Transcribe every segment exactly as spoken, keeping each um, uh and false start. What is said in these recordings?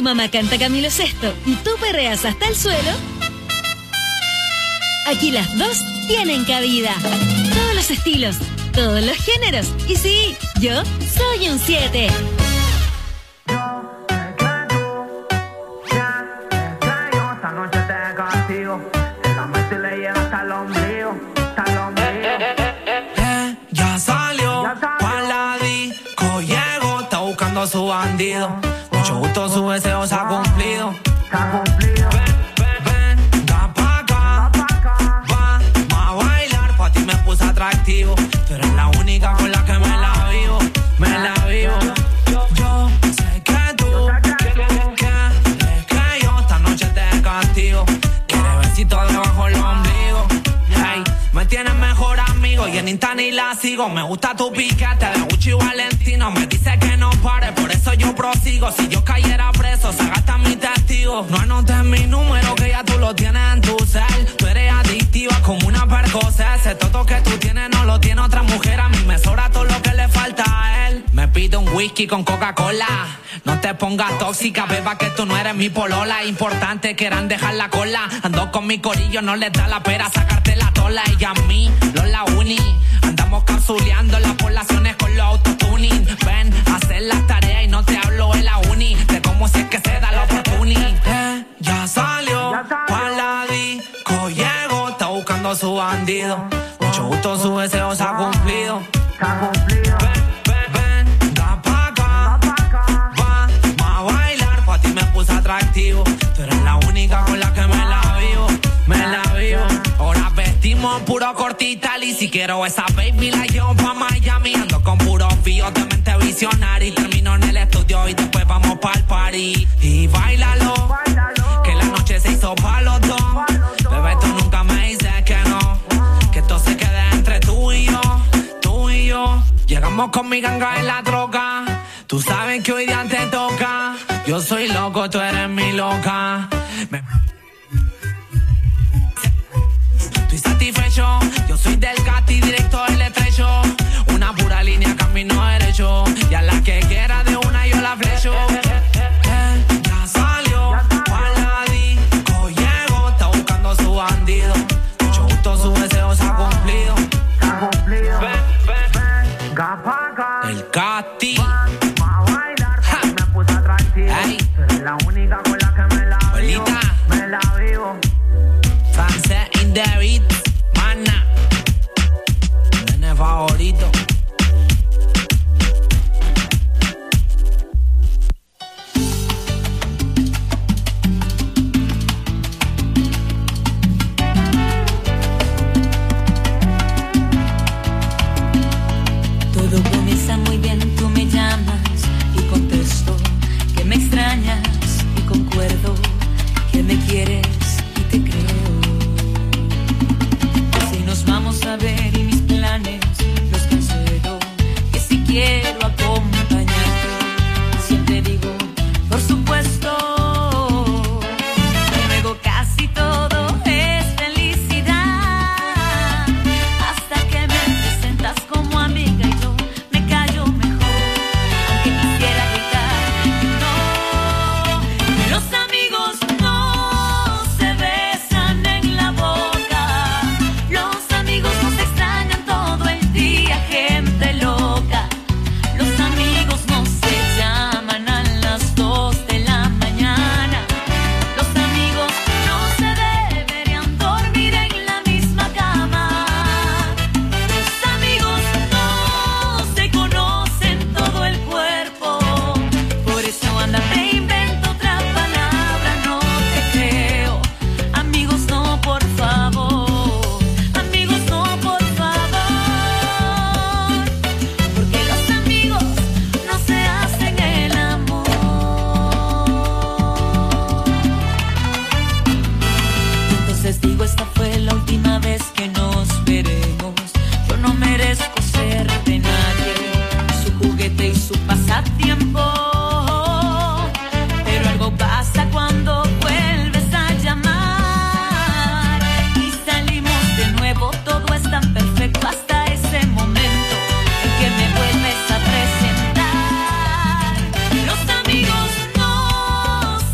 mamá canta Camilo Sesto y tú perreas hasta el suelo, aquí las dos tienen cabida. Todos los estilos, todos los géneros. Y sí, yo soy un siete. Ya salió pa' la disco, llegó, está buscando a su bandido. Mucho gusto, su deseo se ha cumplido. Se ha cumplido. Ven, ven, da pa' acá, va, va a bailar, pa' ti me puse atractivo. Tú eres la única con la que me la vivo, me la vivo. Yo, yo sé que tú, que, que, que, que yo esta noche te castigo. Quieres besito debajo del ombligo. Hey, me tienes mejor amigo y en Insta ni la sigo. Me gusta tu piquete de Gucci y Valentino. Me dice que no pare, por eso yo prosigo. Si yo cayera preso, se gasta mi testigo. No anotes mi número que ya tú lo tienes en tu cel. Tú eres adictiva como una Percocet. Ese toto que tú tienes no lo tiene otra mujer. A mí me sobra todo lo que le falta a él. Me pido un whisky con Coca-Cola. No te pongas tóxica, beba, que tú no eres mi polola. Importante quieran dejar la cola. Ando con mi corillo, no les da la pera sacarte la tola. Y a mí, los la uni. Andamos capsuleando las poblaciones con los autotuning. Ven, hacer las tareas y no te hablo de la uni. De cómo si es que se da la oportunidad. Eh, ya salió, pa' la disco, llegó, está buscando a su bandido. Mucho gusto, su deseo se ha cumplido. Se ha cumplido. Ven, ven, ven, da pa' acá, va, va a bailar, pa' ti me puse atractivo. Tú eres la única con la que me la vivo, me la vivo. Ahora vestimos puro cortital y si quiero esa baby la llevo pa' Miami. Ando con puros fíos de mente visionaria y termino en el estudio y después vamos pa'l party. Y bailalo, que la noche se hizo pa' los dos. Bebé, tú nunca me dices que no, que esto se quede entre tú y yo, tú y yo. Llegamos con mi ganga en la troca. Tú sabes que hoy día te toca. Yo soy loco, tú eres mi loca. Me... Estoy satisfecho. Yo soy del Cati, directo del estrecho. Una pura línea, camino derecho. Y a la que quiera de una yo la flecho. Eh, ya salió, pa' la disco, llegó, está buscando a su bandido. Mucho gusto, su deseo se ha cumplido. Se ha cumplido. Ven, ven, ven. El Cati. Va a bailar, me puse atractivo. Eres la única con la que me la vivo. Me la vivo. Sunset in the beat, mana. Nene favorito. Todo comienza muy bien, tú me llamas y contesto que me extrañas y concuerdo que me quieres y te creo. Si nos vamos a ver y mis planes los cancelo, que si quiero acompañarte, siempre digo, por supuesto. Luego casi todo es felicidad, hasta que me presentas como amiga y yo me callo mejor, aunque quisiera gritar no. Los amigos no se besan en la boca, los amigos no se extrañan todo el día, gente loca. Los amigos no se llaman a las dos de la mañana, los amigos no se deberían dormir en la misma cama. Los amigos no se conocen todo el cuerpo, por eso anda te invento otra palabra, no te creo. Amigos no, por favor, amigos no, por favor, porque los amigos no se hacen el amor. Entonces digo, esta fue la última vez que nos veremos. Yo no merezco ser de nadie, su juguete y su pasatiempo. Pero algo pasa cuando vuelves a llamar y salimos de nuevo. Todo es tan perfecto hasta ese momento en que me vuelves a presentar. Los amigos no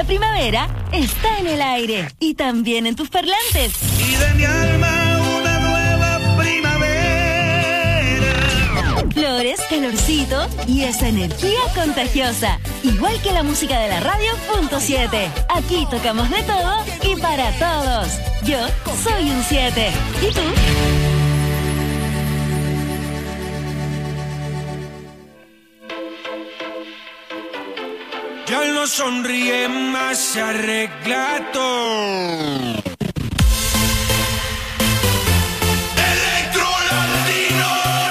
La primavera está en el aire y también en tus parlantes. Y de mi alma una nueva primavera. Flores, calorcito y esa energía contagiosa. Igual que la música de la radio punto siete. Aquí tocamos de todo y para todos. Yo soy un siete. ¿Y tú? Ya él no sonríe más, se arregla todo. Electro Latino.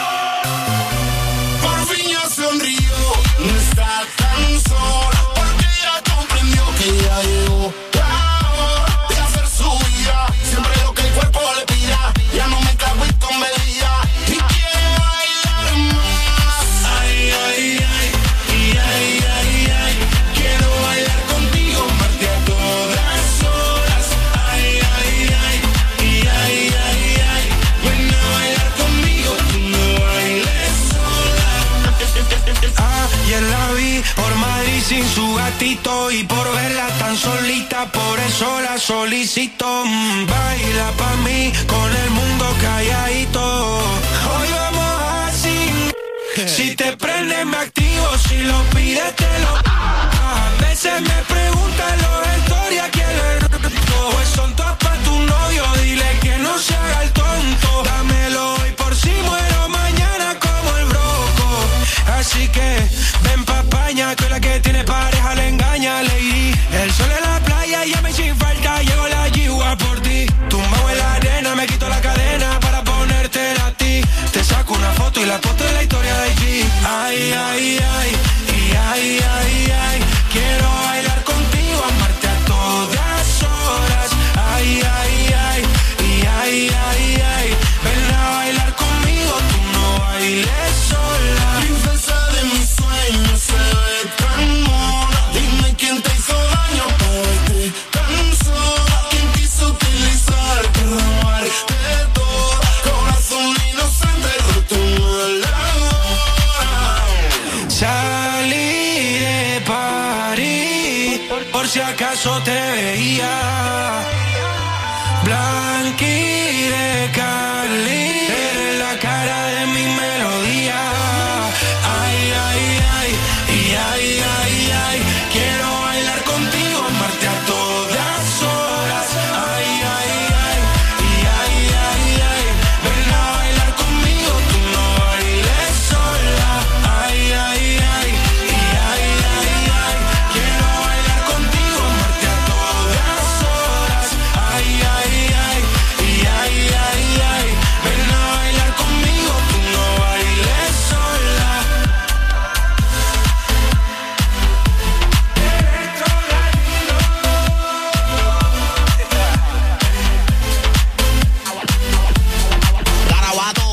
Por fin ya sonrió, no está tan sola, porque ya comprendió que ya llegó la hora de hacer su vida. Siempre lo que el cuerpo le pida, ya no me cago y con bebida. Y quiere bailar más. Ay, ay, ay, y ay, ay, ay. Quiero bailar contigo, amarte a todas horas. Ay, ay, ay, y ay, ay, ay. Ven a bailar conmigo, tú no bailes sola. Ayer la vi por Madrid sin su gatito y por verla tan solita, por eso la solicito. Mm, baila pa' mí con el mundo calladito. Hoy vamos así. Si te prende me activo, si lo pides te lo. A veces me preguntan los historias quién le roto. Pues son todas pa' tu novio, dile que no se haga el tonto. Dámelo hoy por si muero mañana como el broco. Así que ven pa' España, que la que tiene pareja le engaña, lady. El sol en la playa ya me sin falta, llegó la yigua por ti. Tumbado en la arena, me quito la cadena para ponértela a ti. Te saco una foto y la posto en la historia de I G. Ay, ay, ay, y ay, ay, ay. Quiero bailar contigo, amarte a todas horas. Ay, ay, ay, y ay, ay, ay. Ven a bailar conmigo, tú no bailes sola. Princesa de mis sueños, se ve tan mona. Dime quién te hizo daño para verte tan sola. ¿Quién quiso utilizarte, robarte todo? Corazón inocente, roto en la hora. Salí de París, por si acaso te veía. Blanqui de Cali, eres la cara de mi melodía. Ay, ay, ay, y ay, ay, ay. Quiero bailar contigo, amarte a todas horas. Ay, ay, ay, y ay, ay, ay. Ven a bailar conmigo, tú no bailes sola. Ay, ay, ay, y ay, ay, ay. Quiero bailar contigo, amarte a todas horas. Ay, ay, ay, y ay, ay, ay. Ven a bailar conmigo, tú no bailes sola. Garabato.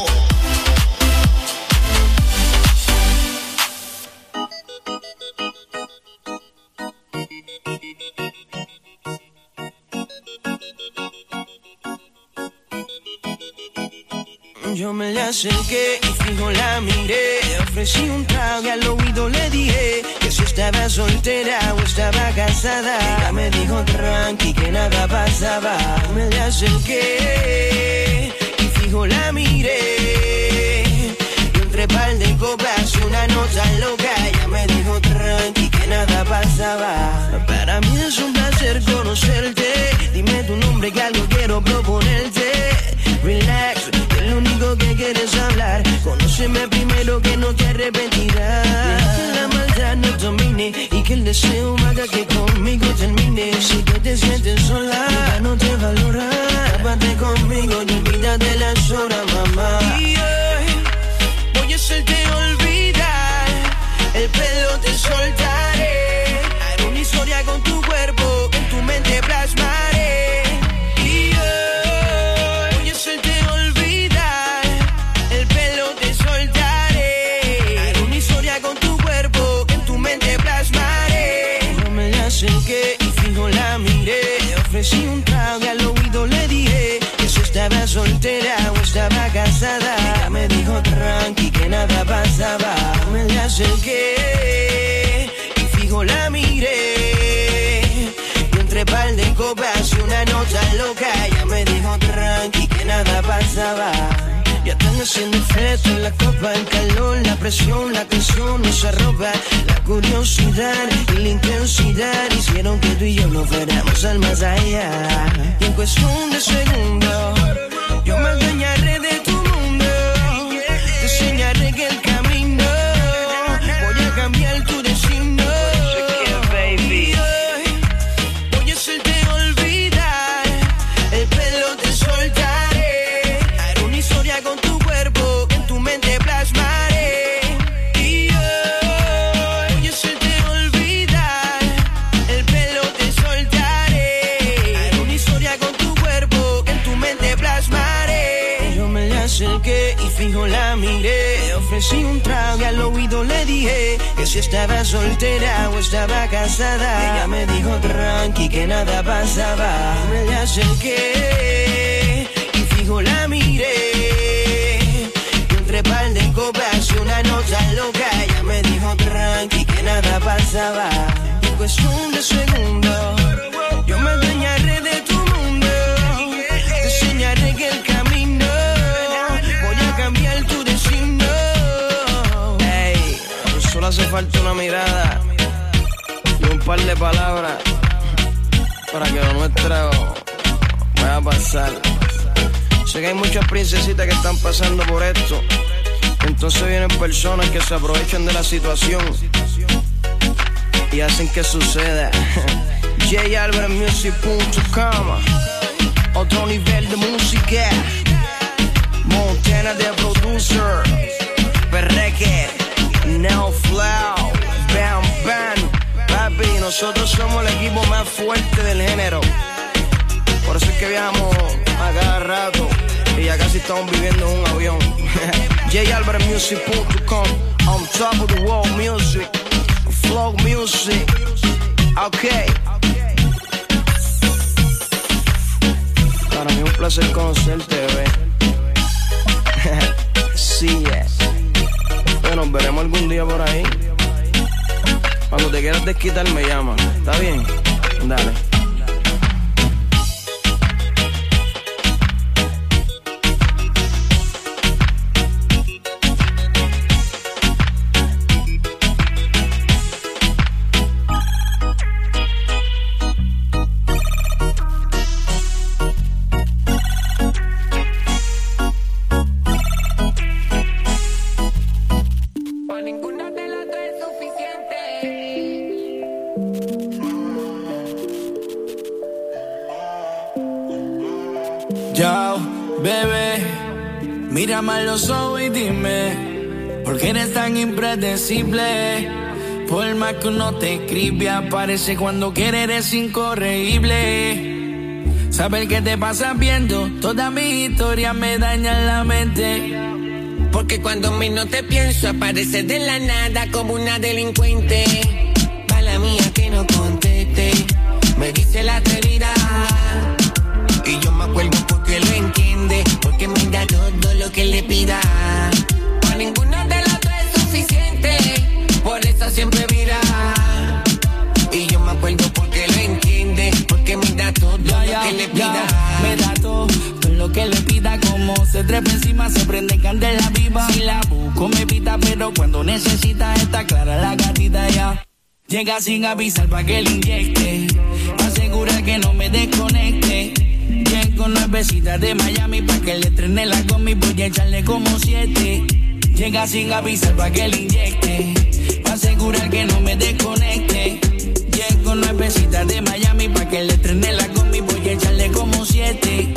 Yo me le acerqué y fijo la miré. Le ofrecí un trago y al oído le dije que si estaba soltera o estaba casada. Ella me dijo tranqui que nada pasaba. Me le acerqué y fijo la miré. Y entre par de copas y una nota loca. Ella me dijo tranqui que nada pasaba. Para mí es un placer conocerte. Dime tu nombre que algo quiero proponerte. Relax, que lo único que quieres hablar. Conóceme primero que no te arrepentirás. Deja que la maldad no domine y que el deseo haga que conmigo termine. Si tú te sientes sola, ya no te valora. Aparte conmigo y olvídate las horas, mamá. Y hoy voy a hacerte olvidar. El pelo te soltaré. Haré una historia con tu cuerpo que en tu mente plasmaré. Y hoy voy a hacerte olvidar. El pelo te soltaré. Haré una historia con tu cuerpo que en tu mente plasmaré. Yo me la acerqué y fijo la miré. Le ofrecí un trago y al oído le dije que si estaba soltera o estaba casada. Ella me dijo tranqui que nada pasaba. Me la acerqué y fijo la miré. nada pasaba. Ya están haciendo efecto en la copa, el calor, la presión, la tensión nos arroba. La curiosidad y la intensidad hicieron que tú y yo nos fuéramos al más allá. Y en cuestión de segundos, yo me adueñaré de tu mundo. Te enseñaré que el camino, voy a cambiar tu destino. Baby, voy a hacerte olvidar, el pelo te soltaré. Haré una historia con tu cuerpo, que en tu mente plasmaré. Y yo voy a hacerte olvidar, el pelo te soltaré. Haré una historia con tu cuerpo, que en tu mente plasmaré. Yo me le acerqué y fijo la miré. Ofrecí un trago y al oído le dije que si estaba soltera o estaba casada. Ella me dijo tranqui que nada pasaba. Me le acerqué y fijo la miré. Y entre par de copas y una nota loca. Ella me dijo tranqui que nada pasaba. Y en cuestión de segundos, yo me adueñaré de tu mundo. Te enseñaré que el camino, voy a cambiar tu destino. Ey, solo hace falta una mirada y un par de palabras para que lo nuestro vaya a pasar. Sé que hay muchas princesitas que están pasando por esto. Entonces vienen personas que se aprovechan de la situación y hacen que suceda. J Albert Music punto com, otro nivel de música. Montana de producer, Perreque, Neo Flow, Bam Bam. Papi, nosotros somos el equipo más fuerte del género. Por eso es que viajamos a cada rato y ya casi estamos viviendo en un avión. J Albert Music punto com, on top of the world music, flow music. Okay. Para mí es un placer conocerte, bebé. Sí, yes. Bueno, nos veremos algún día por ahí. Cuando te quieras desquitar me llama. ¿Está bien? Dale. Mírame a los ojos y dime, ¿por qué eres tan impredecible? Por más que uno te escribe, aparece cuando quiere, eres incorregible. Saber qué te pasa viendo toda mi historia me daña la mente. Porque cuando menos te pienso, aparece de la nada como una delincuente. Mala mía que no conteste, me dice la herida. Y yo me acuerdo porque lo entiende, porque me da todo lo que le pida. Para ninguno de los dos es suficiente, por eso siempre vira. Y yo me acuerdo porque lo entiende, porque me da todo ya, lo ya, que le pida. Ya, me da todo, todo lo que le pida. Como se trepa encima, se prende candela viva. Si la busco me pita, pero cuando necesita está clara la gatita ya. Llega sin avisar pa' que le inyecte, asegura que no me desconecte. Llego nuevecita de Miami pa' que le estrene la gomi, voy a echarle como siete. Llega sin avisar pa' que le inyecte, pa' asegurar que no me desconecte. Llego nuevecita de Miami pa' que le estrene la gomi, voy a echarle como siete.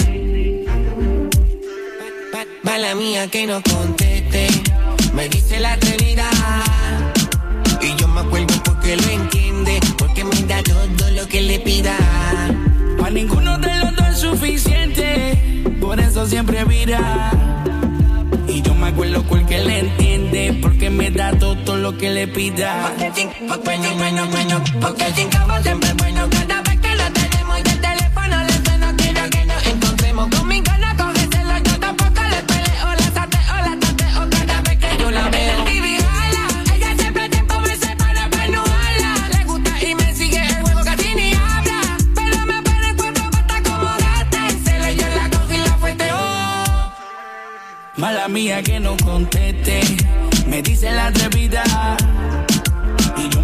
Mala mía que no conteste, me dice la herida. Y yo me acuerdo porque lo entiende, porque me da todo lo que le pida. Pa' ninguno de los dos es suficiente, por eso siempre vira. Y yo me acuerdo porque le entiende, porque me da todo lo que le pida. Porque bueno, bueno, bueno, porque el cinco siempre es bueno. Cada vez que lo tenemos y el teléfono le suena, quiero que nos encontremos. Conmigo no cógeselo, yo tampoco le peleo, la sateo, la tateo cada vez que yo la veo. Ella siempre tiempo me separa para no hablar. Le gusta y me sigue el juego, casi ni habla. Pero me pone cuatro patas como gata. Se le dio la cosa y la fuerte, oh.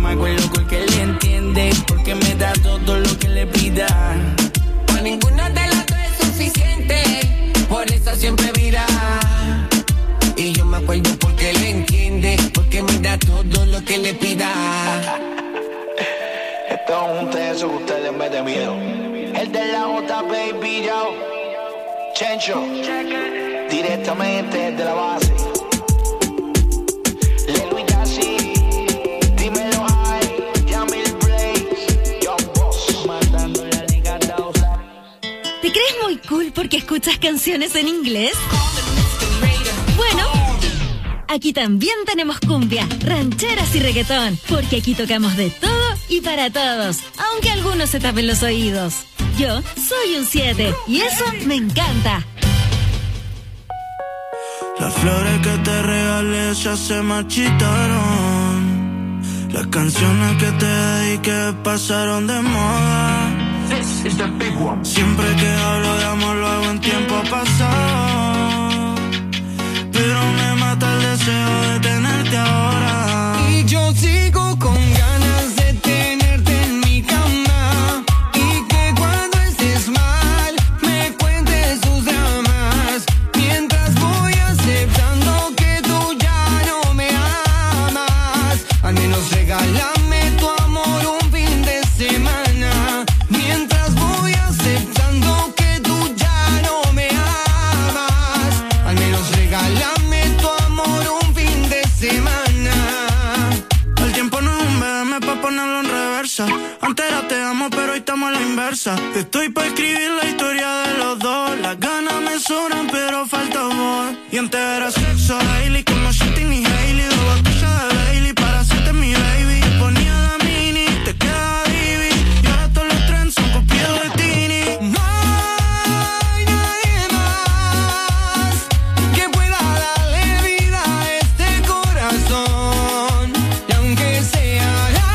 chamaco loco el que le entiende, porque me da todo lo que le pida. Para ninguna de las dos es suficiente, por eso siempre vira. Y yo me acuerdo porque le entiende, porque me da todo lo que le pida. Esto es un teso que ustedes me den miedo. El de la J, baby, yo. Chencho, directamente de la base. Lelo y Yassi, dímelo ahí. Yamil Blaze, Young Boss. Matando la liga dos. ¿Te crees muy cool porque escuchas canciones en inglés? Bueno, aquí también tenemos cumbia, rancheras y reggaetón, porque aquí tocamos de todo y para todos, aunque algunos se tapen los oídos. Yo soy un siete y eso me encanta. Las flores que te regalé ya se marchitaron. Las canciones que te dediqué pasaron de moda. Siempre que hablo de amor lo hago en tiempo pasado, pero me mata el deseo de tenerte ahora. Y yo sigo con ganas de tenerte en mi cama, y que cuando estés mal me cuentes tus dramas, mientras voy aceptando que tú ya no me amas. Al menos regálame tu amor un fin de semana, mientras voy aceptando que tú ya no me amas. Al menos regálame tu amor un fin de semana. El tiempo no es un B M pa' ponerlo en reversa. Antes era te amo, pero hoy estamos a la inversa. Estoy pa' escribir la historia de los dos. Las ganas me sobran, pero falta voz. Y antes era sexo daily, como Shitting y Hailey. Dos botellas de Bailey para hacerte mi baby. Ponía la mini, te queda divi. Y ahora todos los trends son copiados de Tini. No hay nadie más que pueda darle vida a este corazón. Y aunque sea la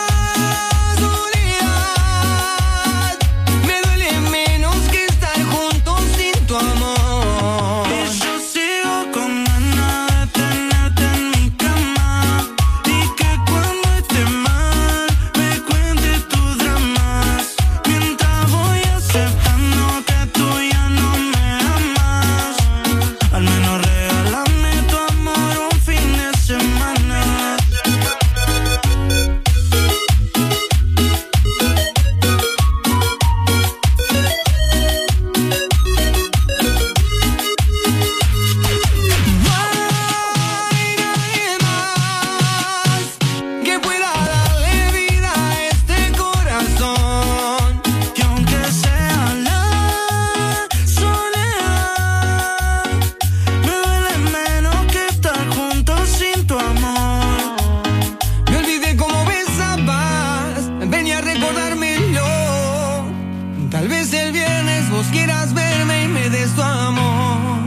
soledad, me duele menos que estar juntos sin tu amor. Y yo sigo con ganas de tenerte en mi cama, y que cuando esté mal me cuentes tus dramas, mientras voy aceptando que tú ya no me amas. Al menos regálame tu amor un fin de semana. No hay nadie más que pueda darle vida a este corazón. Y aunque sea la soledad, me duele menos que estar juntos sin tu amor. Me olvidé cómo besabas, ven a recordármelo. Tal vez el viernes vos quieras verme y me des tu amor.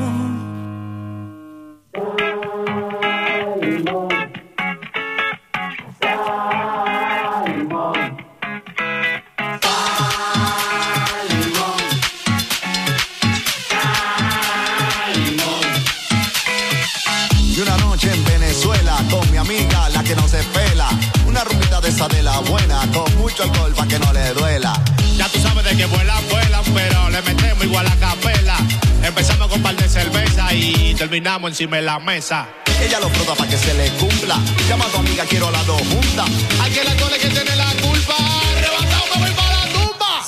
Y una noche en Venezuela con mi amiga, la que no se pela. Una rumbita de esa de la buena, con mucho alcohol pa' que no le duela. Ya tú sabes de que vuelan, vuelan, pero le metemos igual a capela. Empezamos con un par de cerveza y terminamos encima de la mesa. Ella lo frota pa' que se le cumpla. Llama a tu amiga, quiero las dos juntas. Hay que la cole que tiene la culpa. Arrebatado me voy para la tumba.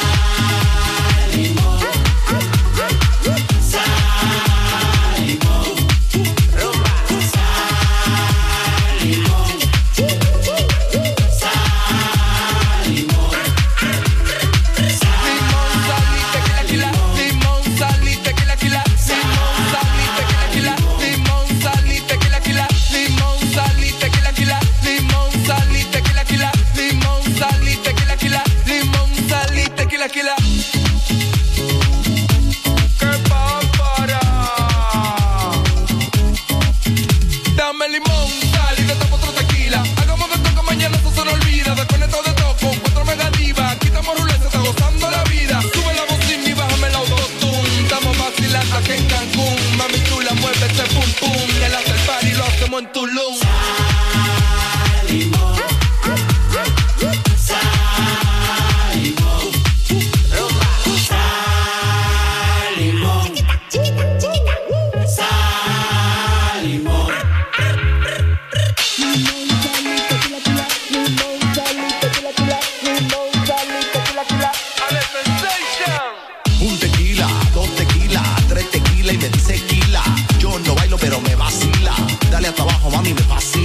Limón, sal y tequila, quila. Limón, sal y tequila, quila. Limón, sal y tequila, quila. Limón, sal y tequila, quila. Limón, sal y tequila, quila. Limón, sal y tequila, quila. Limón, sal y tequila,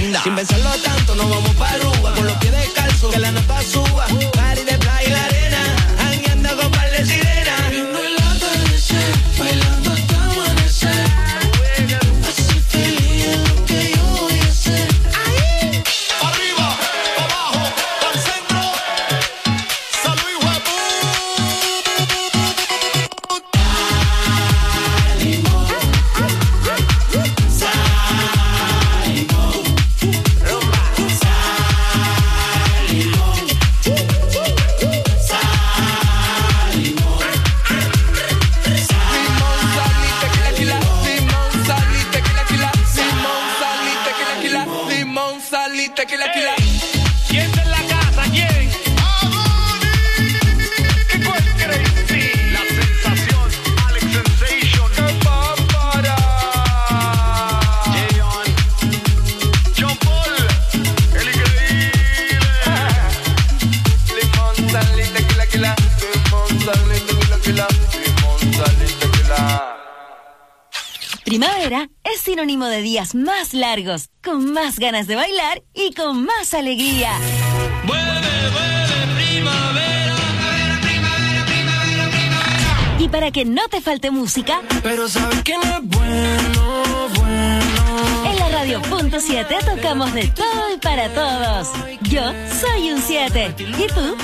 linda. Sin pensarlo tanto, nos vamos pa' Aruba. Con los pies descalzos, que la nota suba. Party de playa y la arena, jangueando con par de sirenas. Viendo el atardecer, bailando hasta amanecer. Así feliz es lo que yo voy a hacer. Arriba, abajo, al centro. Salud, hijo de puta. Tequila, tequila. ¿Quién está en la casa? ¿Quién? ¿Qué cuál crazy? La sensación, Alex Sensation. Para. Jayon, John Paul, el increíble. Limón, sal y tequila, tequila. Limón, sal y tequila, tequila. Limón, sal y tequila. Primavera es sinónimo de días más largos, con más ganas de bailar y con más alegría. Vuelve, vuelve, primavera. Primavera, primavera, primavera. Y para que no te falte música, Pero sabes que no es bueno, bueno. en la radio punto siete tocamos de todo y para todos. Yo soy un siete. ¿Y tú?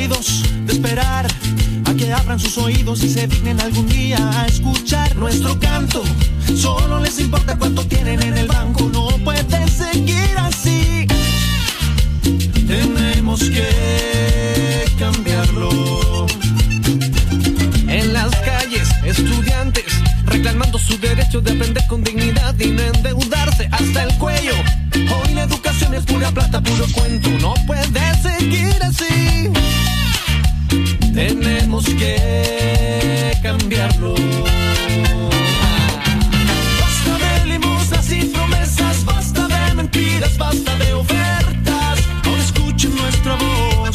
aburridos de esperar a que abran sus oídos y se dignen algún día a escuchar nuestro canto. Solo les importa cuánto tienen en el banco. No pueden seguir así. Tenemos que cambiarlo. En las calles, estudiantes reclamando su derecho de aprender con dignidad y no endeudarse hasta el cuello. Hoy la educación es pura plata, puro cuento. No puede seguir así. Tenemos que cambiarlo. Basta de limosnas y promesas, basta de mentiras, basta de ofertas. Ahora escuchen nuestra voz.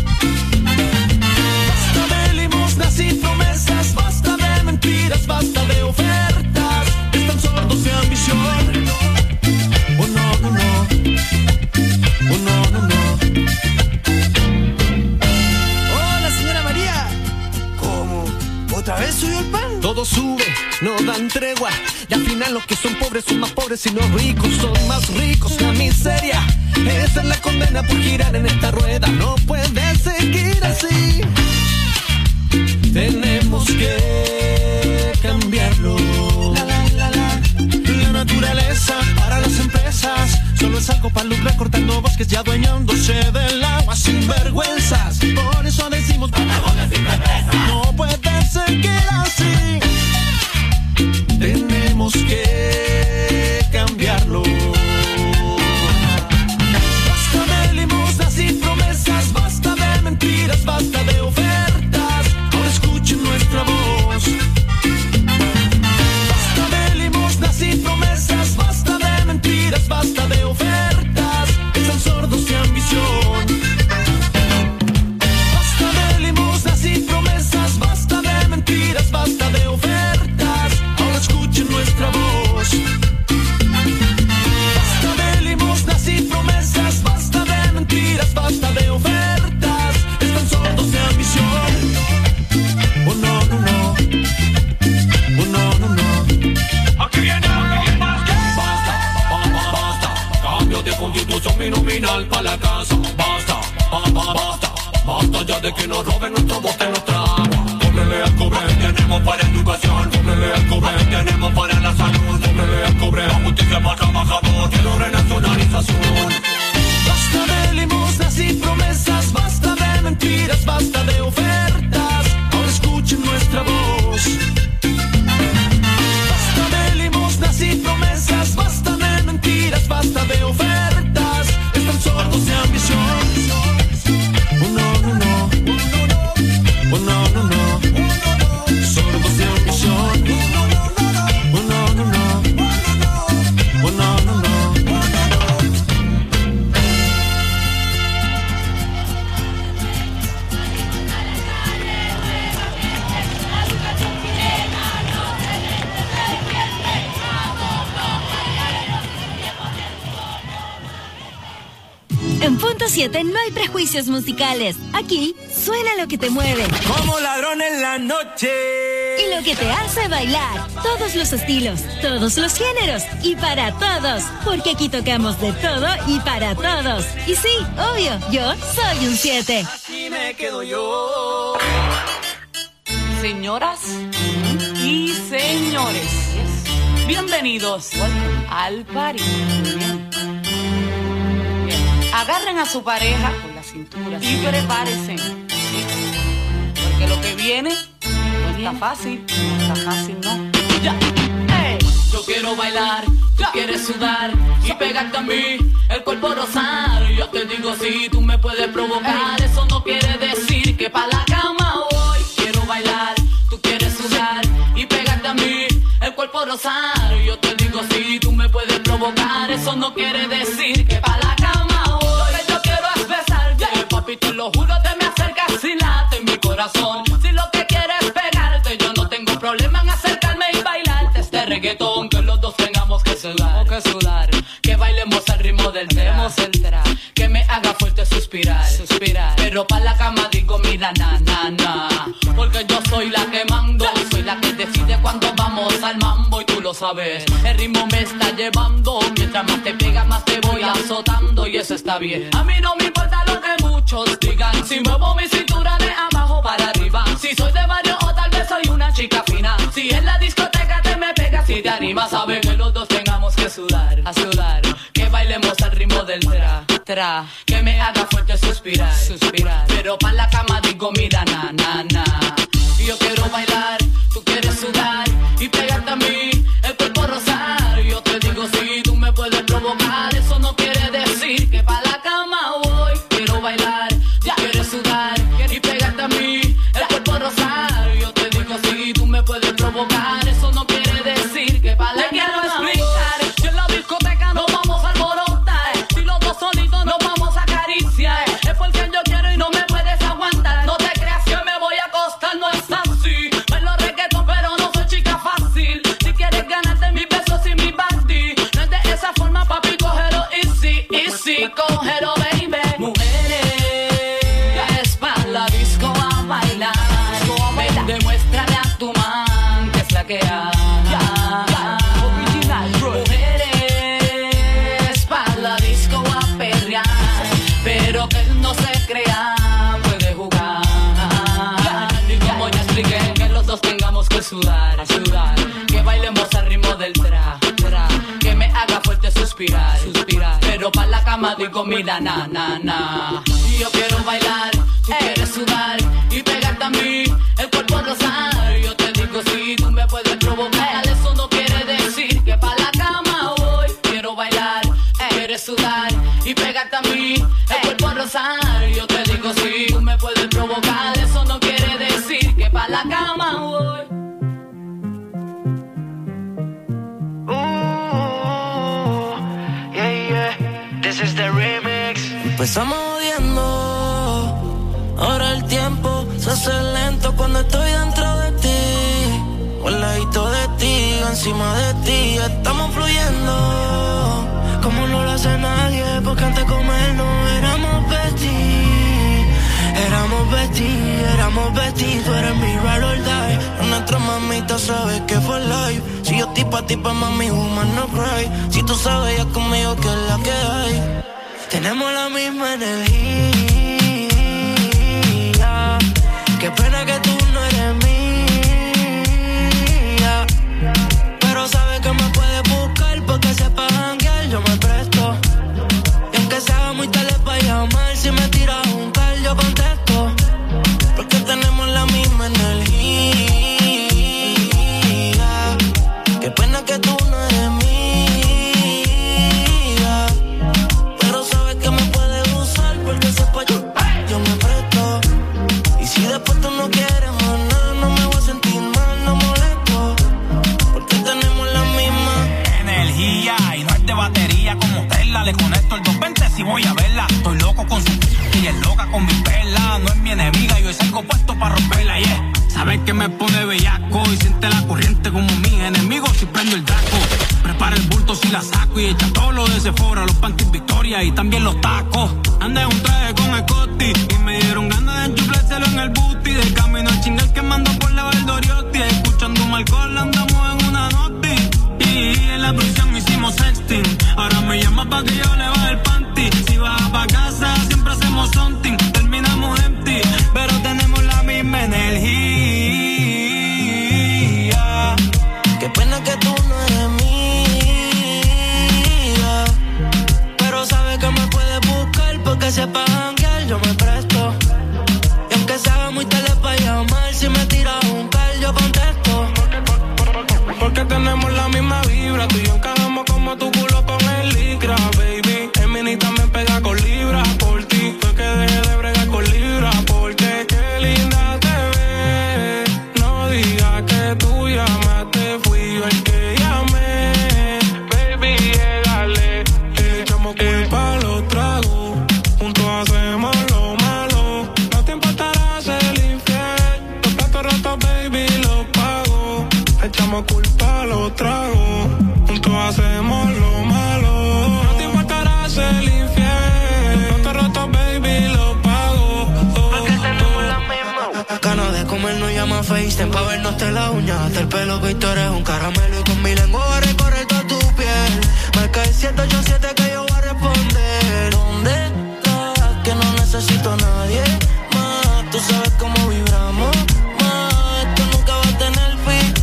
Basta de limosnas y promesas, basta de mentiras, basta de ofertas. Están sordos de ambición. Oh no, no, no. Oh no, no, no. Hola, señora María. ¿Cómo? ¿Otra vez subió el pan? Todo sube, no dan tregua. Y al final los que son pobres son más pobres y los ricos son más ricos. La miseria, esa es la condena por girar en esta rueda. No puede seguir así. Tenemos que cambiarlo. La, la, la, la. La naturaleza para las empresas solo es algo para lucrar, cortando bosques y adueñándose del agua sin vergüenzas. Por eso decimos Patagonia sin represas. No puede seguir así. Tenemos que cambiarlo. Basta de limosnas y promesas, basta de mentiras, basta de ofertas. Ahora escuchen nuestra voz. Basta de limosnas y promesas, basta de mentiras, basta de ofertas. Están sordos de ambición. Basta de limosnas y promesas, basta de mentiras, basta de ofertas. Ahora escuchen nuestra voz. Basta de limosnas y promesas, basta de mentiras, basta de ofertas. Están sordos de ambición. Oh no, no, no. Oh no, no, no. Aquí viene lo más que basta, basta, basta. Cambio de constitución binominal para la casa. Basta, basta, basta. Basta ya de que nos roben nuestro bote, nuestra agua. Cóbrele al cobre, tenemos para educación. Cóbrele al cobre, tenemos para la salud. Cóbrele al cobre, la justicia para trabajador. Quiero renacionalización. Basta de limosnas y promesas, basta de mentiras, basta de ofertas. Ahora escuchen nuestra voz. Basta de limosnas y promesas, basta de mentiras, basta de ofertas. Están sordos de ambición. Oh no, no, no. Oh no, no, no. Sordos de ambición. Oh no, no, no. Oh no, no, no. En Punto siete no hay prejuicios musicales. Aquí suena lo que te mueve. Como ladrón en la noche. Y lo que te hace bailar. Todos los estilos, todos los géneros y para todos. Porque aquí tocamos de todo y para todos. Y sí, obvio, yo soy un siete. Así me quedo yo. Señoras y señores, bienvenidos al party. Bien. Agarren a su pareja por la cintura y prepárense, porque lo que viene no está fácil, no está fácil, no. Ya. Hey. Yo quiero bailar, tú ya. Quieres sudar y pegarte a mí, el cuerpo rozar. Yo te digo si tú me puedes provocar, hey. Eso no quiere decir que pa' la cama voy. Quiero bailar, tú quieres sudar y pegarte a mí, el cuerpo rozar. Yo te digo si tú me puedes provocar, eso no quiere decir que pa' la cama. Papi, te lo juro, te me acercas y late en mi corazón. Si lo que quieres es pegarte, yo no tengo problema en acercarme y bailarte este reggaetón. Que los dos tengamos que sudar, que sudar, que bailemos al ritmo del tema, que me haga fuerte suspirar, suspirar. Pero pa' la cama digo, mira, na, na, na, porque yo soy la que mando, soy la que decide cuando vamos al mambo y tú lo sabes. El ritmo me está llevando, mientras más te pega más te voy azotando y eso está bien. A mí no me importa lo que mucho muchos digan. Si muevo mi cintura de abajo para arriba, si soy de barrio o tal vez soy una chica fina. Si en la discoteca te me pegas y te animas, sabe que los dos tengamos que sudar, a sudar. Que bailemos al ritmo del tra, tra. Que me haga fuerte suspirar, suspirar. Pero pa' la cama digo mira na, na, na. Yo quiero bailar, tú quieres sudar y pegarte a mí, el cuerpo rozar. Yo te digo si tú me puedes provocar, eso no quiere decir que pa' la cama voy. Quiero bailar, tú quieres sudar y pegarte a mí, el cuerpo rozar. Yo te digo si tú me puedes provocar, eso no quiere decir que pa' la cama voy. Te quiero explicar, si en la discoteca nos vamos a alborotar, si los dos solitos nos vamos a acariciar, es porque yo quiero y no me puedes aguantar. No te creas que me voy a acostar, no es así. Bailo reggaetón pero no soy chica fácil. Si quieres ganarte mis besos y mi body, no es de esa forma, papi, cógelo easy, easy, cógelo, baby. Mujeres, es pa' la disco a bailar. Ven, demuéstrale a tu man que es la que hay. Mujeres, pa' la disco a perrear, pero que él no se crea, puede jugar. Y como ya expliqué, que los dos tengamos que sudar, a sudar. Que bailemos al ritmo del tra, tra. Que me haga fuerte suspirar, suspirar. Pero pa' la cama digo mira na, na, na. Y yo quiero bailar, tú quieres sudar y pegarte a mí, el cuerpo rozar. Yo te digo si tú me puedes provocar, eso no quiere decir que pa' la cama voy. Quiero bailar, quieres sudar y pegarte a mí, el cuerpo rozar. Yo te digo si tú me puedes provocar, eso no quiere decir que pa' la cama voy. Yeah, yeah, this is the remix. Empezamos odiando, ahora el tiempo se hace lento cuando estoy dentro de ti. O al ladito de ti, encima de ti, estamos fluyendo como no lo hace nadie, porque antes de comer no éramos besties. Éramos besties, éramos besties, tú eres mi ride or die. Nuestra mamita sabe que fue live. Si yo estoy pa' ti, pa' mami, woman, no cry. Si tú sabes ya conmigo que es la que hay. Tenemos la misma energía. Qué pena que tú no eres mía, pero sabes que me puedes buscar porque sepa janguear, yo me presto. Y aunque sea muy tarde para llamar, si me tiras un call yo contesto, porque tenemos la misma energía. Qué pena que tú no eres mía, pero sabes que me puedes usar porque sepa yo, yo me presto. Y si después tú no quieres más nada, no me voy a sentir mal, no molesto, porque tenemos la misma energía. Y no es de batería como Tesla, le conecto el doscientos veinte si voy a verla. Estoy loco con su y es loca con mi perla. No es mi enemiga, yo es algo puesto para romperla, yeah. Sabes que me pone bellaco y siente la corriente como mis enemigos si prendo el daco. Prepara el bulto si la saco y echa todo lo de Sephora, los panties Victoria y también los tacos. Anda en un traje con el Coty y me dieron ganas de enchuflárselo en el booty. De camino al chingal que mando por la Valdoriotti, escuchando un alcohol andamos en una noti. Y en la prisión hicimos sexting, ahora me llama pa' que yo le baje el panty. Si vas pa' casa siempre hacemos something, terminamos empty, pero tenemos la misma energía. Qué pena que tú no eres mía, pero sabes que me puedes buscar porque sepa janguear, yo me presto. Y aunque sea muy tarde para llamar, si me tiras un call yo contesto, porque tenemos la misma vibra. Tú y yo encajamos como tu culo con el licra, baby. El mini también pega con libra por ti. Fue que dejé de bregar con libra, porque qué linda te ves. No digas que tú llamaste, fui yo el que llamé. Baby, llegale, echamos culpa a los tragos, juntos hacemos lo malo. No te importará ser infiel, los platos rotos, baby, los pago. Echamos culpa a los tragos, juntos hacemos lo malo. No te importará ser infiel, los platos rotos, baby, los pago. Porque tenemos la misma ganas de comer, no llama FaceTime pa' vernos de la uña hasta el pelo, que tú eres un caramelo. Y con mi lengua voy a recorrer toda tu piel. Marca el siete ocho siete que yo voy a responder. ¿Dónde estás? Que no necesitas necesito a nadie más. Tú sabes cómo vibramos más. Esto nunca va a tener fin,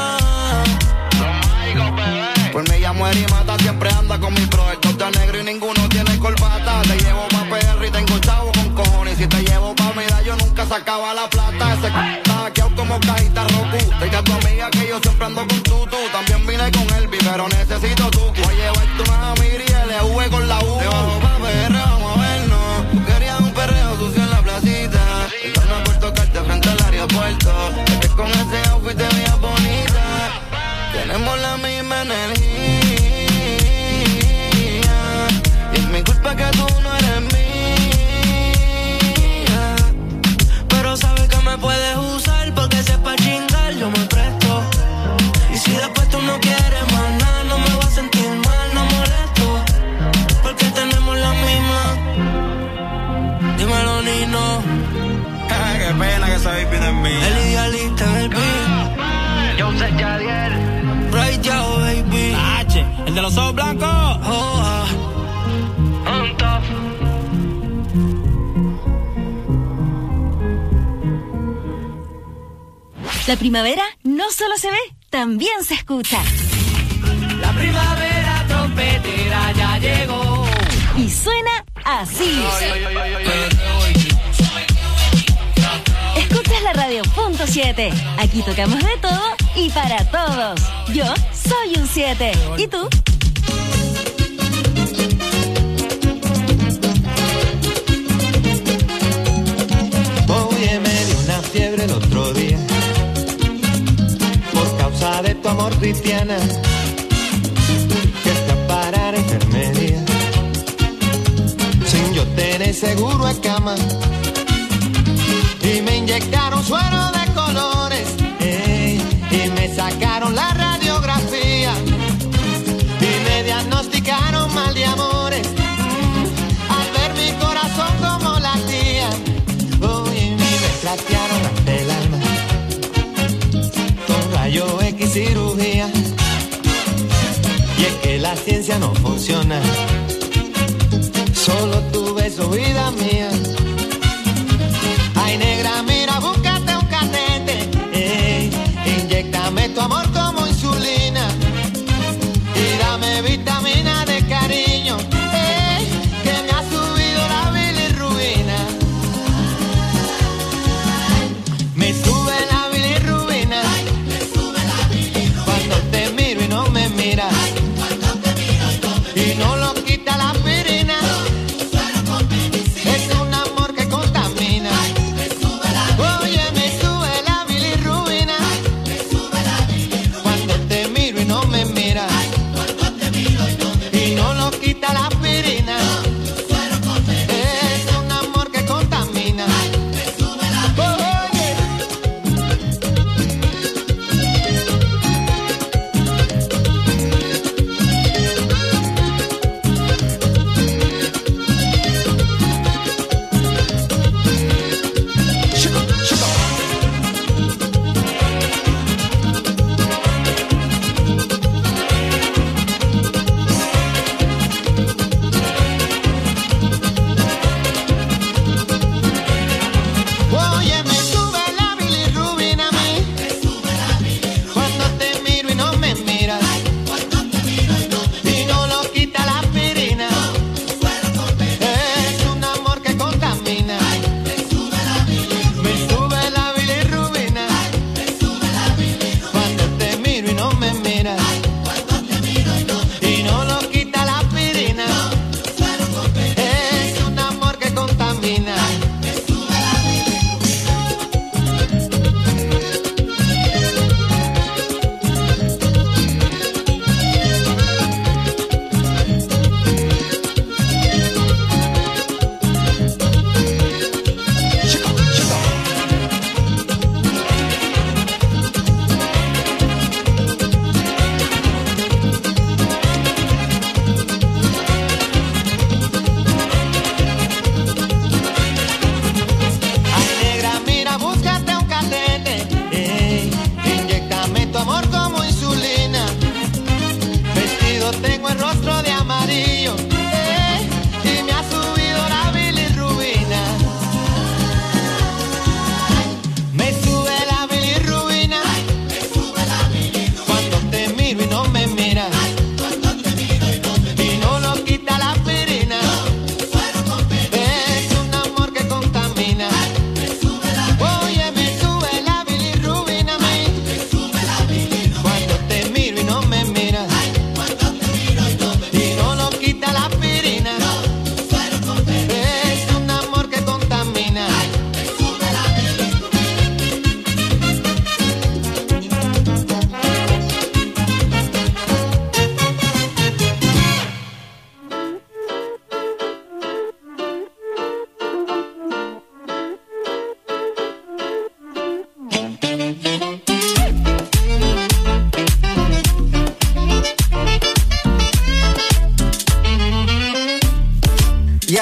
nah. Por mí ella muere y mata, siempre anda con mi bro. El doctor negro y ninguno tiene corbata. Te llevo pa' P R y tengo chavo con cojones. Si te llevo pa' Mida yo nunca sacaba la plata. Ese c*** está hackeado como cajita Roku. Diga a tu amiga que yo siempre ando con tutu. También vine con Elvi, pero necesito tu. Voy a llevarte unas amigas y L V con la U. Te bajo pa' P R, vamos a vernos. Tú querías un perreo sucio en la placita. Entrando por tocarte frente al aeropuerto. Es que con ese outfit te veías bonita. Tenemos la misma energía. Y es mi culpa que tú no eres mía. Pero sabes que me puedes usar porque sepa chingar, yo me presto. Y si después tú no quieres más nada, no me vas a sentir mal, no molesto. Porque tenemos la misma. Dímelo, Nino. Qué pena que esa baby no es mía. El idealista en el beat. Yo sé Yadier. Right Yao, baby. H, el de los ojos blancos. Oh, ah. On top. La primavera no solo se ve, también se escucha. La primavera trompetera ya llegó. Y suena así. Escuchas la radio punto siete. Aquí tocamos de todo y para todos. Yo soy un siete. ¿Y tú? Oye, me dio una fiebre el otro día por causa de tu amor, Cristiana, que está a parar enfermería sin yo tener seguro de cama. Y me inyectaron suero de colores, ey, y me sacaron la radiografía y me diagnosticaron mal de amores, mm, al ver mi corazón como latía. Oye, me trastearon hasta el alma con rayo X cirugía. Y es que la ciencia no funciona, solo tu beso, vida mía. Ay, negra, mira, búscate un catete, ey, inyéctame tu amor como insulina y dame vitamina de cariño, ey, que me ha subido la bilirrubina. Me sube la bilirrubina, cuando te miro y no me miras, y no lo quita la aspirina. Es un amor que contamina. Oye, me sube la bilirrubina,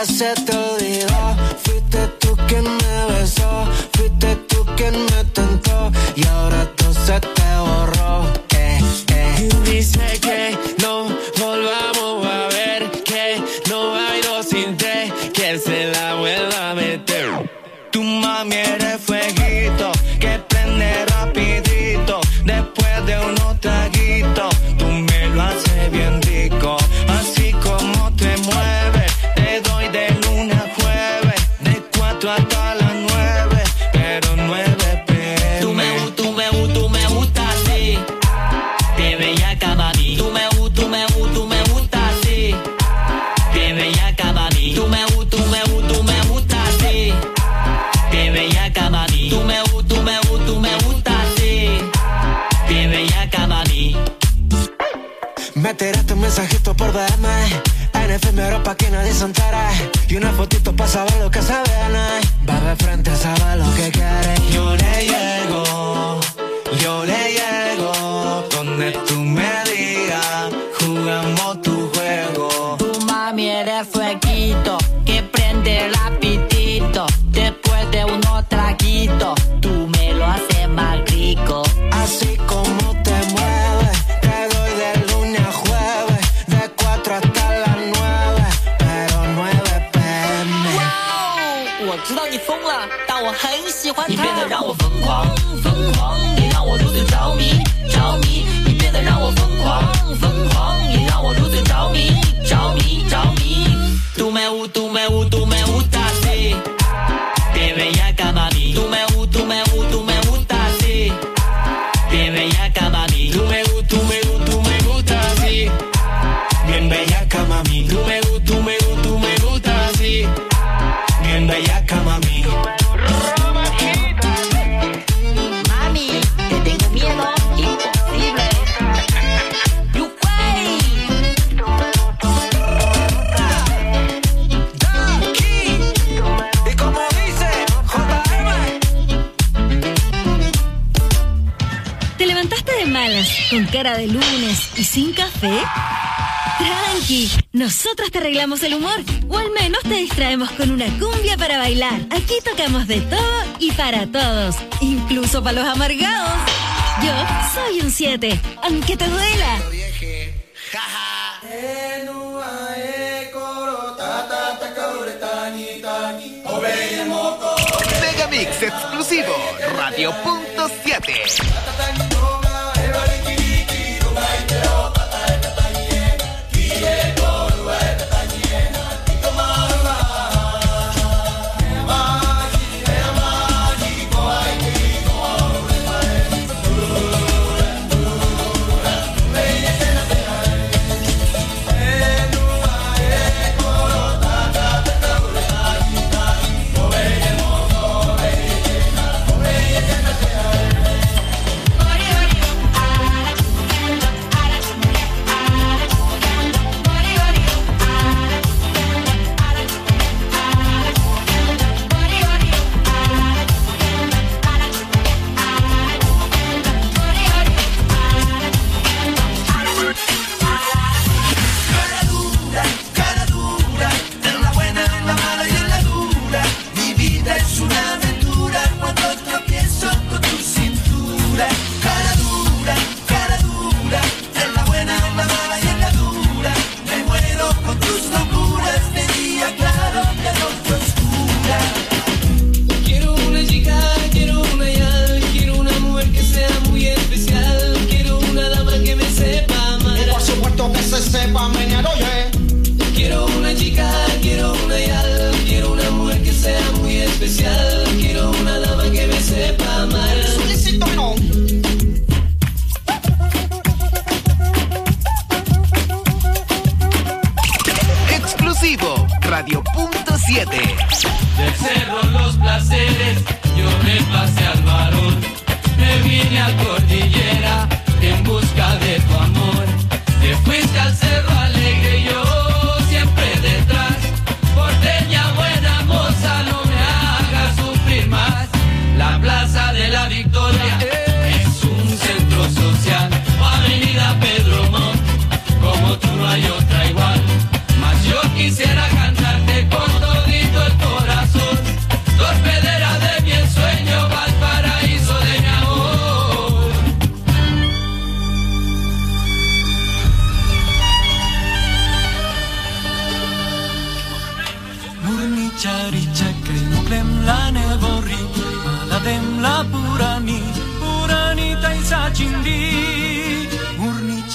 ya se te olvidó. Fuiste tú quien me besó, fuiste tú quien me tentó y ahora todo se te borró. Eh, eh. Dice que no volvamos a ver, que no bailo sin té, que él se la vuelva a meter. Tu mami eres fueguito que prende rapidito. Después de unos traguitos, tú me lo haces bien rico. Así como te mueves, te doy de lunes a jueves, de cuatro hasta las nueve, pero nueve p m. Tú me, tú me, tú me gusta así, te bellaca mami. Tú me, tú me, tú me gusta así, te bellaca mami. Tú me, tú me, tú me gusta así, te bellaca mami. Tú me, tú me, tú me gusta así, te bellaca mami. Me tiraste un mensajito por D M en efímero pa' que nadie se entere y una fotito pa' saber lo que se viene. Va de frente, sabe lo que quiere. Yo le llego, yo le llego donde tú me digas, jugamos tu juego. Tu mami eres fueguito que prende el apetito. Después de unos traguitos, tú me lo haces más rico. Así como te mueves, te doy de lunes a jueves, de cuatro hasta las nueve, pero nueve p m. 我知道你疯了，但我很喜欢他。你变得让我疯狂，疯狂，也让我如此着迷，着迷。你变得让我疯狂，疯狂，也让我如此着迷，着迷，着迷。Tú me, tú me, tú me gusta así, te bellaca mami. Tú me, tú me, tú me gusta así, te bellaca mami. Tú me, tú me, tú me gusta así, bien bellaca mami. Tú me, tú me, tú me gusta así, bien bellaca mami. Mami, te tengo miedo, imposible. You way. Y como dice J M. ¿Te levantaste de malas, con cara de lunes y sin café? Tranqui, nosotros te arreglamos el humor, o al menos te distraemos con una cumbia para bailar. Aquí tocamos de todo y para todos, incluso para los amargados. Yo soy un siete, aunque te duela. Megamix exclusivo, Radio Punto siete.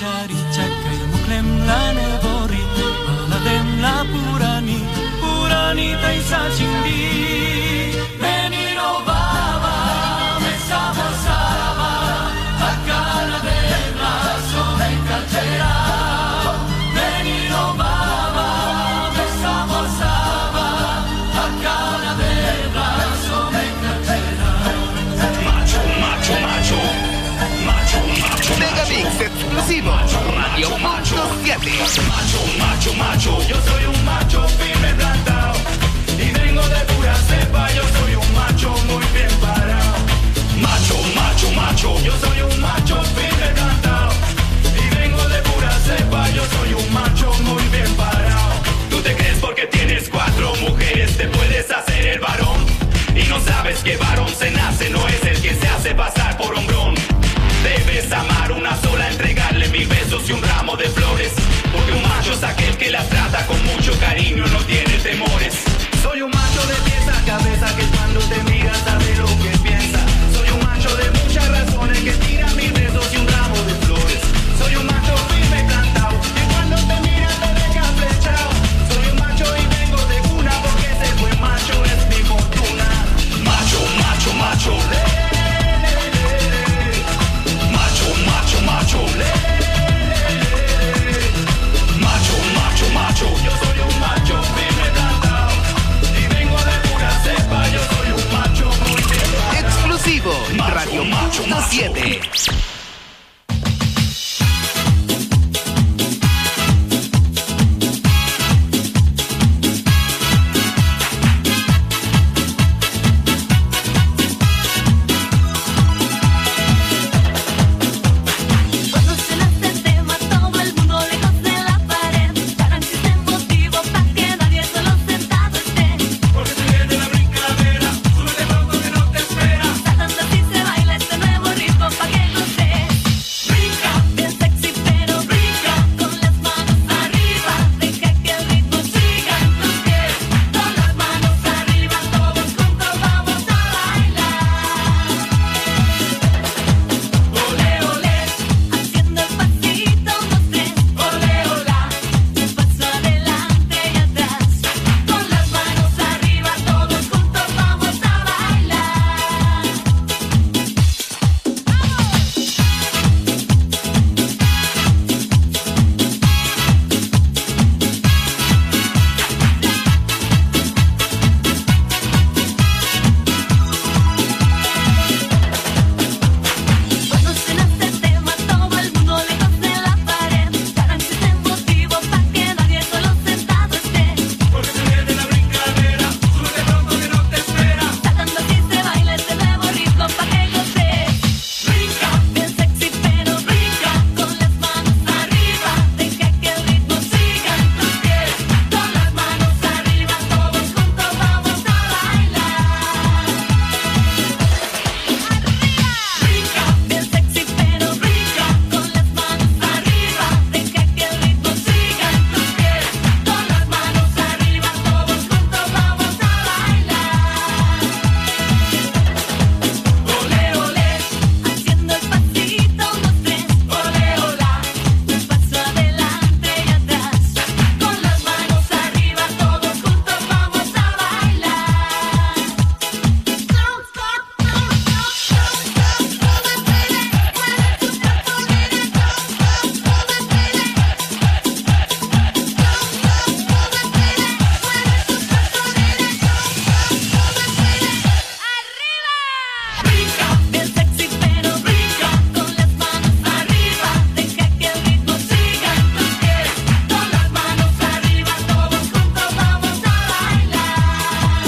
ricerca il muklem la nebori Aladem la purani Purani tai sachindi Menino baba Besamos saba Akana de raso me calcerà Menino baba Besamos saba Akana de raso me calcerà Macho, macho, macho Macho, macho, Megamix exclusivo Radio Punto siete. Macho, macho, macho Yo soy un macho firme plantado Y vengo de pura cepa Yo soy un macho muy bien parado Macho, macho, macho Yo soy un macho firme plantado Y vengo de pura cepa Yo soy un macho muy bien parado Tú te crees porque tienes cuatro mujeres Te puedes hacer el varón Y no sabes que varón se nace No es el que se hace pasar por hombrón Debes amar una sola, entregarle mil besos y un ramo de flores Porque un macho es aquel que la trata con mucho cariño, no tiene temores Soy un macho de pies a cabeza que cuando te mira sabe lo que piensa Soy un macho de muchas razones que tira mil besos y un ramo de flores Soy un macho firme y plantado que cuando te mira te deja flechado Soy un macho y vengo de cuna porque ese buen macho es mi fortuna Macho, macho, macho Macho, macho, macho Macho, macho, macho Yo soy un macho firme plantado Y vengo de pura cepa Yo soy un macho muy bien Exclusivo Radio Punto siete. Cuando se lanza el tema, todo el mundo lejos de la pared. Para existen motivos para que nadie solo sentado esté. Porque se viene la brincadera Sube de pronto que no te espera Saltando así se baila este nuevo ritmo pa' que goces. Brinca, bien sexy pero brinca con las manos arriba. Deja que el ritmo siga en tus pies. Con las manos arriba, todos juntos vamos a bailar. Ole, ole, haciendo el pasito unos tres. Ole, hola, un paso adelante y atrás. Con las manos arriba, todos juntos vamos a bailar. Cuando se lanza el tema, todo el mundo lejos de la pared. Para existen motivos para que nadie solo sentado esté. Porque se viene la brincadera Sube de pronto que no te espera Saltando así se baila este nuevo ritmo pa' que goces. Brinca, bien sexy pero brinca con las manos arriba. Deja que el ritmo siga en tus pies. Con las manos arriba, todos juntos vamos a bailar. Brinca, bien sexy pero brinca con las manos arriba. Deja que el ritmo siga en tus pies. Con las manos arriba, todos juntos vamos a bailar. Ole, ole, haciendo el pasito unos tres. Ole, hola, un paso adelante y atrás. Con las manos arriba, todos juntos vamos a bailar. Brinca, bien sexy pero brinca con las manos arriba. Deja que el ritmo siga en tus pies. Con las manos arriba, todos juntos vamos a bailar.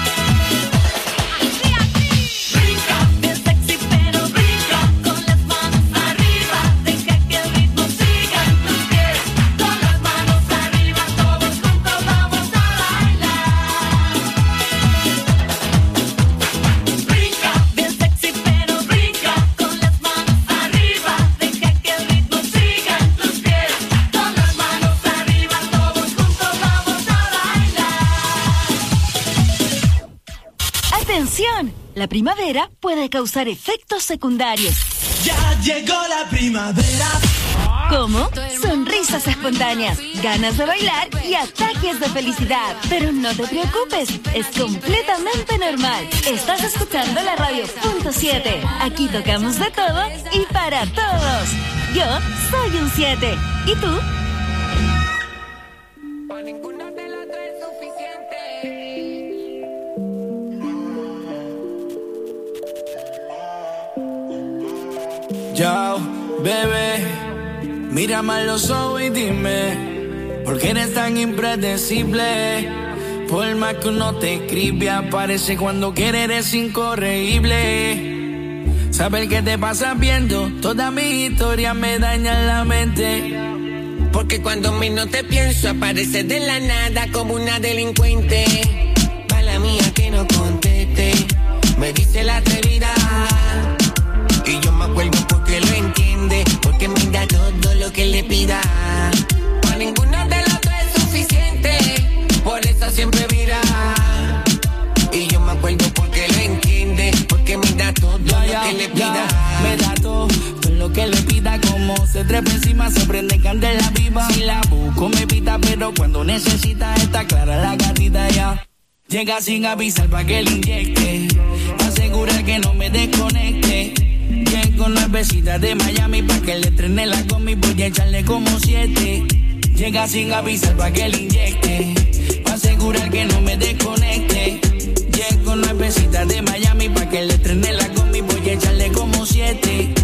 Brinca, bien sexy pero brinca con las manos arriba. Deja que el ritmo siga en tus pies. Con las manos arriba, todos juntos vamos a bailar. Brinca, bien sexy pero brinca con las manos arriba. Deja que el ritmo siga en tus pies. Con las manos arriba, todos juntos vamos a bailar. ¡Atención! La primavera puede causar efectos secundarios. Ya llegó la primavera como sonrisas espontáneas, ganas de bailar y ataques de felicidad. Pero no te preocupes, es completamente normal. Estás escuchando la radio punto siete. Aquí tocamos de todo y para todos. Yo soy un siete. ¿Y tú? Yo, bebé, mírame a los ojos y dime, ¿por qué eres tan impredecible? Por más que uno te escribe, aparece cuando quiere, eres incorregible. Saber qué te pasa viendo, toda mi historia me daña la mente. Porque cuando menos te pienso, apareces de la nada como una delincuente. Mala mía que no conteste, me dice la atrevida. Y yo me acuerdo porque lo entiende, porque me da todo lo que le pida. Para ninguno de los dos es suficiente, por eso siempre mira. Y yo me acuerdo porque lo entiende, porque me da todo ya, ya, lo que le pida. Ya, me da todo, todo lo que le pida, como se trepa encima, se prende candela viva. Si la busco me pita, pero cuando necesita está clara la gatita ya. Llega sin avisar pa' que le inyecte, asegura que no me desconecte. Llego nuevecita de Miami pa' que le estrene la combi, voy a echarle como siete. Llega sin avisar pa' que le inyecte, pa' asegurar que no me desconecte. Llego nuevecita de Miami pa' que le estrene la combi, voy a echarle como siete.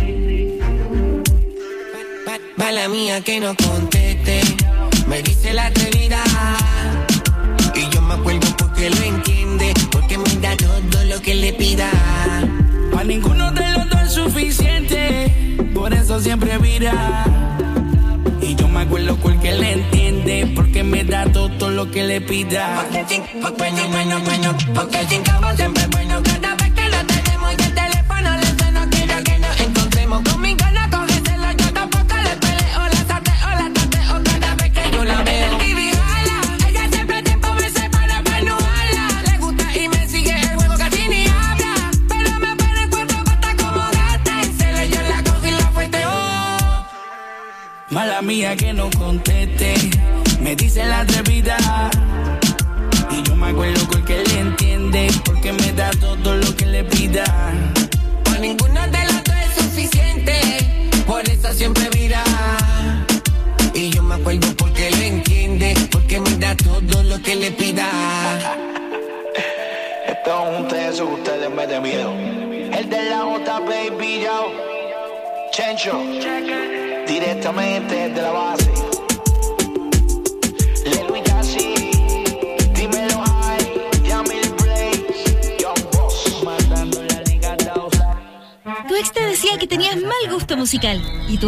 Mala mía que no conteste, me dice la atrevida. Y yo me acuerdo porque lo entiende, porque me da todo lo que le pida. Pa' ninguno de los dos es suficiente, por eso siempre vira. Y yo me acuerdo porque le entiende, porque me da todo lo que le pida. Porque sin, porque sin bueno, bueno, porque sin cabo siempre bueno. Cada vez que lo tenemos y el teléfono le suena, quiero que nos encontremos. Con mi gana cógeselo, yo tampoco le peleo, la sateo, la tateo cada vez que yo la veo. Y vihala, ella siempre tiempo me separa para no hablar. Le gusta y me sigue el juego, casi ni habla. Pero me pone cuatro patas como gata, en celo yo la cojo y la fueteo. Mala mía que no conteste, me dice la atrevida. Y yo me acuerdo porque le entiende, porque me da todo lo que le pida. Pa' ninguno de los dos es suficiente, por eso siempre mira. Y yo me acuerdo porque lo entiende, porque me da todo lo que le pida. Esto es un teso que ustedes me den miedo. El de la J, baby, yo. Chencho, directamente desde la base. Le Luis Casi, dímelo high, Yamil Blaze, Young Boss. Matando la liga. Tu ex te decía que tenías mal gusto musical y tú